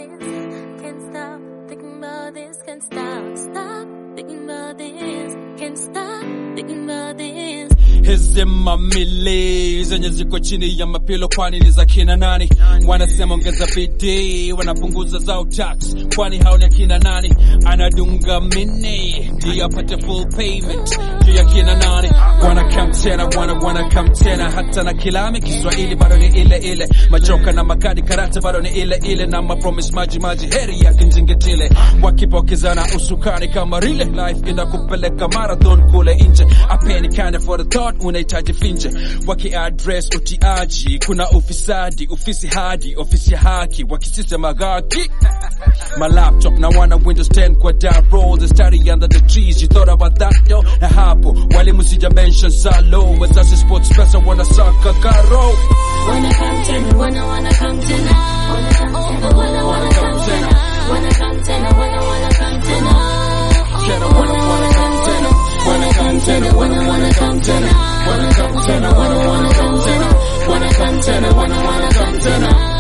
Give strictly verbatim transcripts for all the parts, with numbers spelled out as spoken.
this, can't stop thinking about this, can't stop, stop thinking about this, can't stop thinking about this. Hizi mamili zenye ziko chini ya mapilo kwani ni za kina nani? Wanasema ongeza bidii, wanapunguza zao tax kwani hao ni kina nani? Anadunga mini ndio apate full payment ndio ya kina nani? Wana come tena, wana wana come tena, hata na kilami Kiswahili bado ni ile ile, majoka na makadi karate bado ni ile ile, na ma promise maji maji heri ya kinzingetile, wakipokezana usukani kama rile life inakupeleka marathon kule nje, apeni kind for the thought unahitaji finje, waki address utiaji, kuna ufisadi, ofisi hadi, ofisi haki, wakisema gaki. My laptop na wana Windows ten kwa down roll, the study under the trees, you thought about that yo? Na hapo, wali musija mention salo, wazazi sports pesa wana saka karo. Wanna come tena, wanna wanna come tena, wanna come tena, wanna wanna come tena, wanna come tena, wanna wanna come tena, Kena wanna wanna come tena, wanna come tena, wanna wanna come tena, wanna come tena, wanna wanna come tena, wanna come tena, wanna wanna come tena.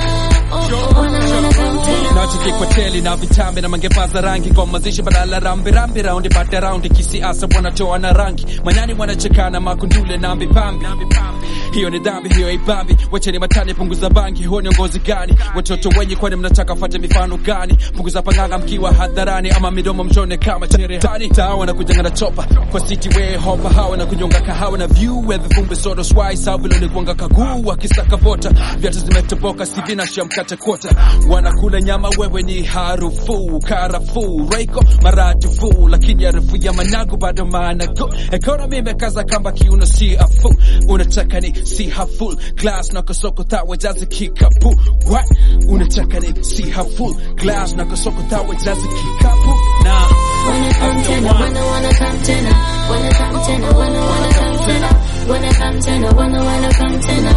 Nachiki kwa teli na vitambi na mangepaza rangi kwa mazishi badala rambi rambi raundi pate raundi kisiasa wanatoa na rangi manyani wanachekana makundule na mbipambi. Hiyo ni dhambi, hiyo ibambi, wacheni matani punguza bangi, huo ni ngozi gani? Watoto wenye kwani mnataka fate mifano gani? Punguza panganga mkiwa hadharani ama midomo mchone kama cherehani. Tawa na kujanga na chopa kwa city way hopa, hawa na kunyonga kahawa na view where the vumbi sodo swai savilo ni kuanga kaguu wakisaka vota, viatu zimetoboka sivina shamkate kota, wanakula nyama wewe ni harufu karafu reiko maradufu, lakini harufu ya managu bado manago, economy imekaza kamba kiuno si afu, unataka ni si half full glass na kasoko tawe jazi kikapu, what unataka ni si half full glass na kasoko tawe jazi kikapu. Na wanna come tena, wanna wanna come tena, wanna come tena, wanna wanna come tena, wanna come tena, wanna wanna come tena,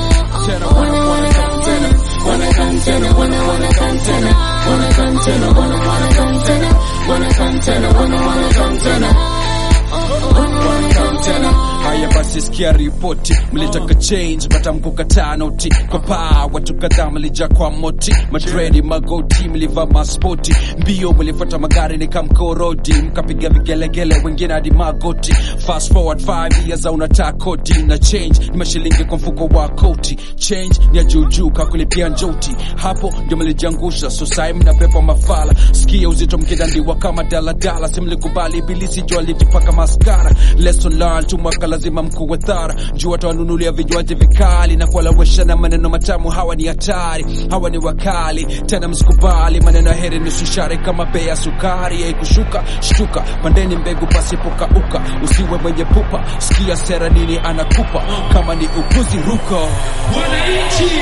wanna wanna come tena, wanna come tena, wanna wanna come tena, wanna come tena, wanna wanna come tena, wanna come tena, wanna wanna come tena, wanna wanna come tena. Haya basi sikia ripoti, mlitaka change matamko kataa noti, kwa paa watu kadhaa mlija kwa moti, madredi magoti mliva maspoti, mbio mlifuata magari ni kamkorodi, mkapiga vigelegele wengine hadi magoti, fast forward five years au unataka kodi, na change ni mashilingi kwa mfuko wa koti, change ni ya juujuu kakulipia njoti, hapo ndio mlijangusha, so sai mnapepa mafala, sikia uzito mkidandiwa kama daladala, simlikubali ibilisi jua litipaka maskara, lesson learned tumwaka lazima mkuwe thara, juu watu wanunulia vinywaji vikali na kuwalawesha na maneno matamu, hawa ni hatari, hawa ni wakali, tena msikubali maneno ya heri nusu shari kama bei ya sukari, ya kushuka, shtuka, pandeni mbegu pasipoka uka, usiwe mwenye pupa, sikia sera nini anakupa, kama ni upuzi ruka. Wananchi,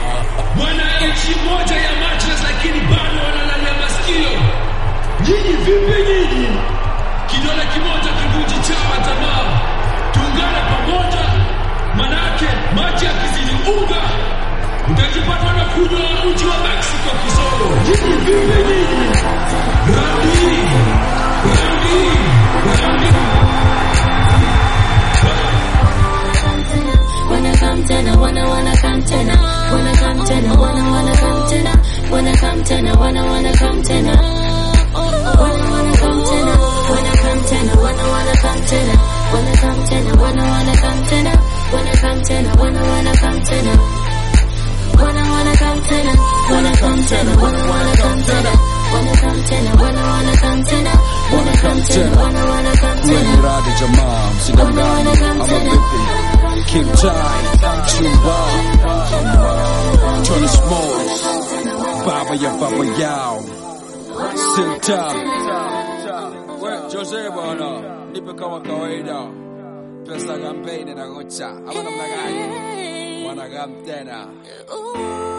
wananchi moja ya mattress lakini bado wanalalia masikio. Nyinyi vipi nyinyi? Kidole kimoja kivunji chama tamaa. Tuungane pamoja, manake maji yakizidi unga utajipata na kunywa uji wa Mexico kisoro. Nyinyi vipi nyinyi? Randi, randi, randi. Wanna come tena, wanna wanna come tena, wanna come tena, wanna wanna come tena, wanna come tena, wanna wanna come tena, wanna wanna come tena, wanna come tena, wanna wanna come tena, wanna come tena, wanna wanna come tena, wanna come tena, wanna wanna come tena, wanna wanna come tena, wanna come tena, wanna wanna come tena, wanna come tena, wanna wanna come tena, wanna come tena, wanna wanna come tena. Mwenye radi jamaa msidangani ama vipi? Kim Chai, Chumba, Tony Smalls, baba ya baba yao, Sinta, Jose bwana, nipe kama kawaida, pesa kampeni na gocha, ama namna gani? Wanagam tena.